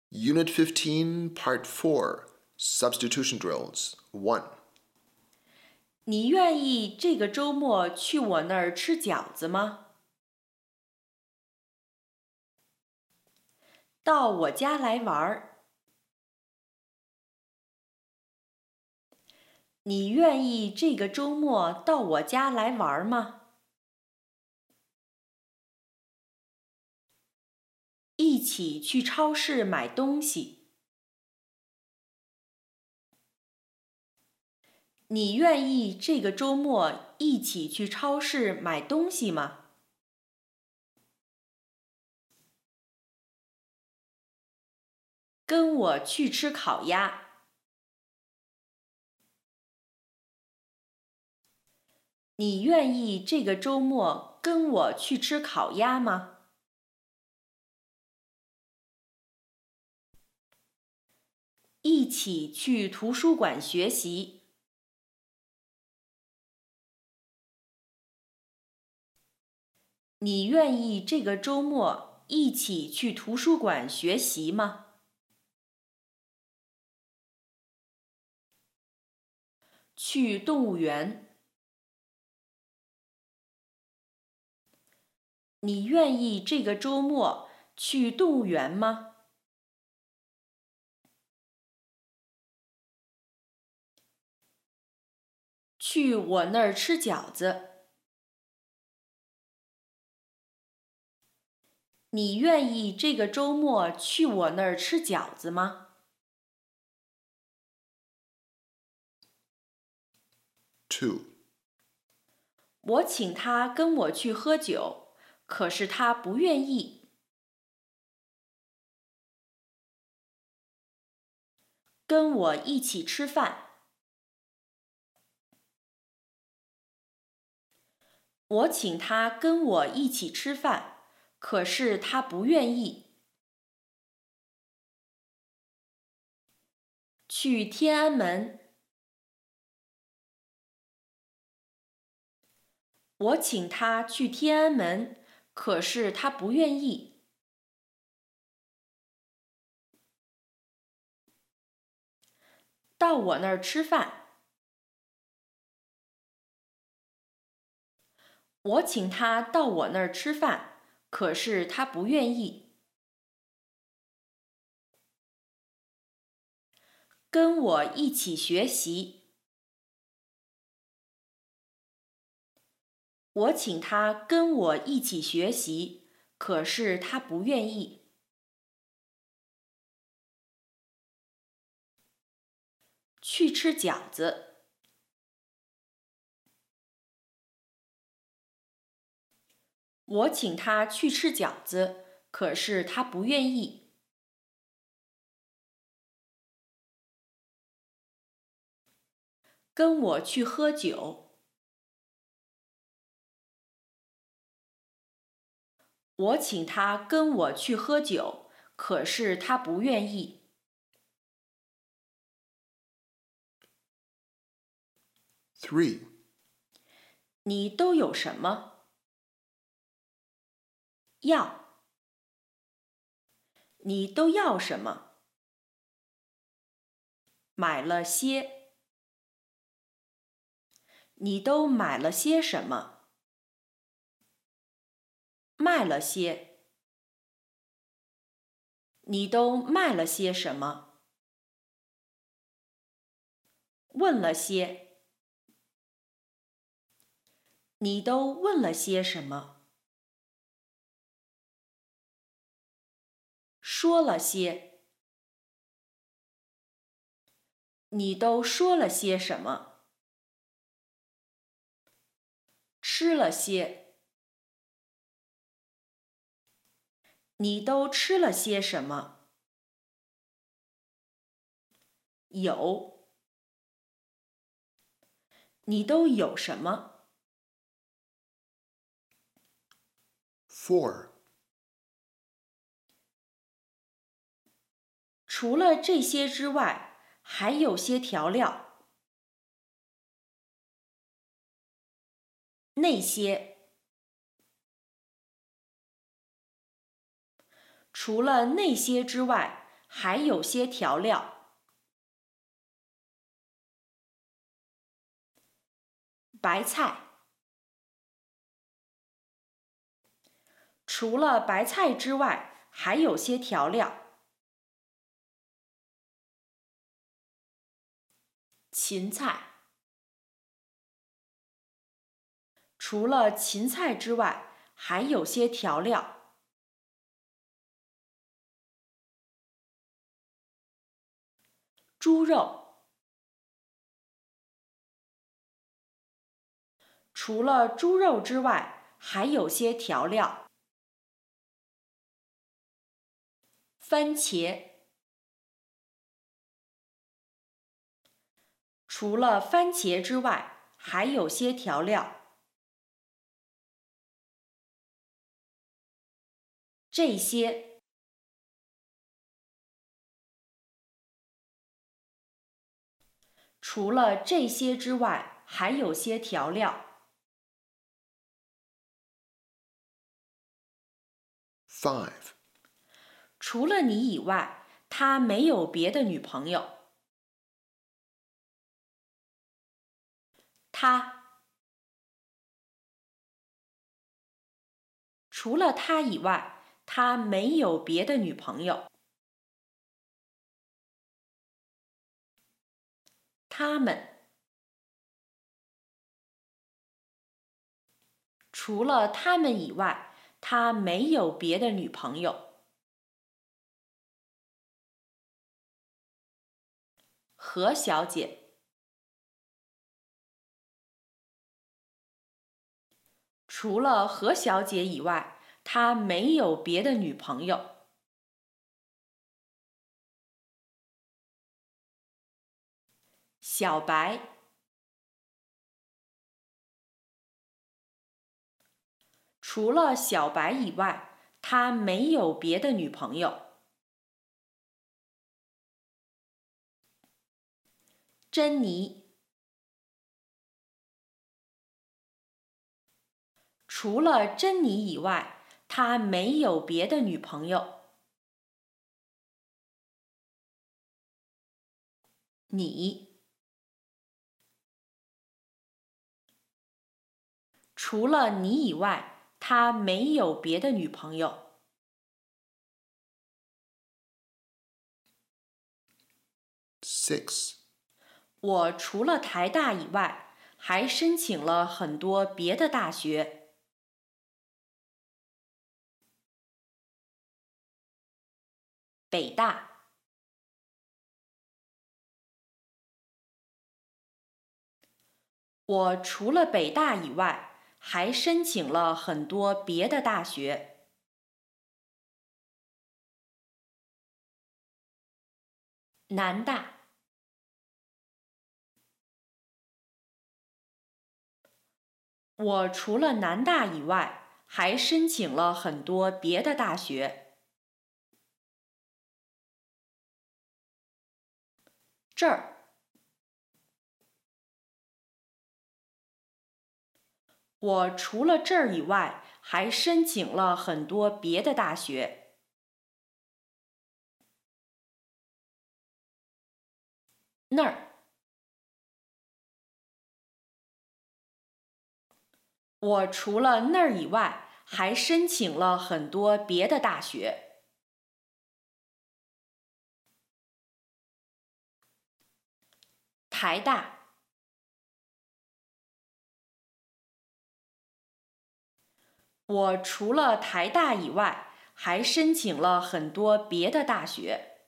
Unit 15, Part 4, Substitution Drills 1. 你愿意这个周末去我那儿吃饺子吗？到我家来玩儿。你愿意这个周末到我家来玩吗？一起去超市买东西。你愿意这个周末一起去超市买东西吗？跟我去吃烤鸭。你愿意这个周末跟我去吃烤鸭吗？一起去图书馆学习。你愿意这个周末一起去图书馆学习吗？去动物园。你愿意这个周末去动物园吗？去我那儿吃饺子。你愿意这个周末去我那儿吃饺子吗？ 2. 我请他跟我去喝酒，可是他不愿意。跟我一起吃饭。我请他跟我一起吃饭，可是他不愿意。去天安门。我请他去天安门，可是他不愿意。到我那儿吃饭。我请他到我那儿吃饭，可是他不愿意。跟我一起学习。我请他跟我一起学习，可是他不愿意。去吃饺子。我请他去吃饺子，可是他不愿意。跟我去喝酒。我请他跟我去喝酒，可是他不愿意。 3. 你都有什么？要。你都要什么？买了些。你都买了些什么？卖了些。你都卖了些什么？问了些。你都问了些什么？说了些。你都说了些什么？吃了些。你都吃了些什么？有。你都有什么 4. 除了这些之外，还有些调料。那些。除了那些之外， 还有些调料。白菜。除了白菜之外，还有些调料。芹菜。除了芹菜之外，还有些调料。猪肉。除了猪肉之外，还有些调料。番茄。除了番茄之外，还有些调料。这些。除了这些之外，还有些调料。 5. 除了你以外，他没有别的女朋友。他。除了他以外，他没有别的女朋友。他们。除了他们以外，他没有别的女朋友。何小姐。除了何小姐以外，他没有别的女朋友。小白。除了小白以外，他没有别的女朋友。珍妮。除了珍妮以外，他没有别的女朋友。你。除了你以外，他没有别的女朋友。 6. 我除了台大以外，还申请了很多别的大学。北大。我除了北大以外，还申请了很多别的大学。南大。我除了南大以外，还申请了很多别的大学。这儿。我除了这儿以外，还申请了很多别的大学。那儿。我除了那儿以外，还申请了很多别的大学。台大。我除了台大以外，还申请了很多别的大学。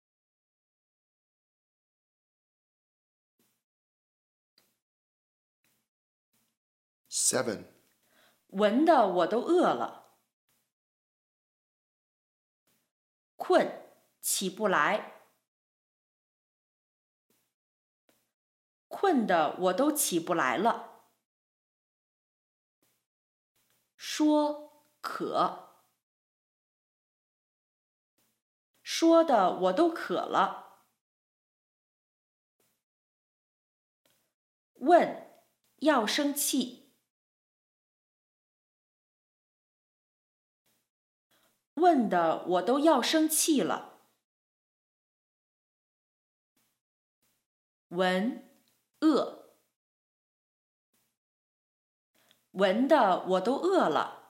7. 闻得我都饿了。困，起不来。困得我都起不来了。说，渴。说的我都渴了。问，要生气。问的我都要生气了。 文，饿，闻的我都饿了。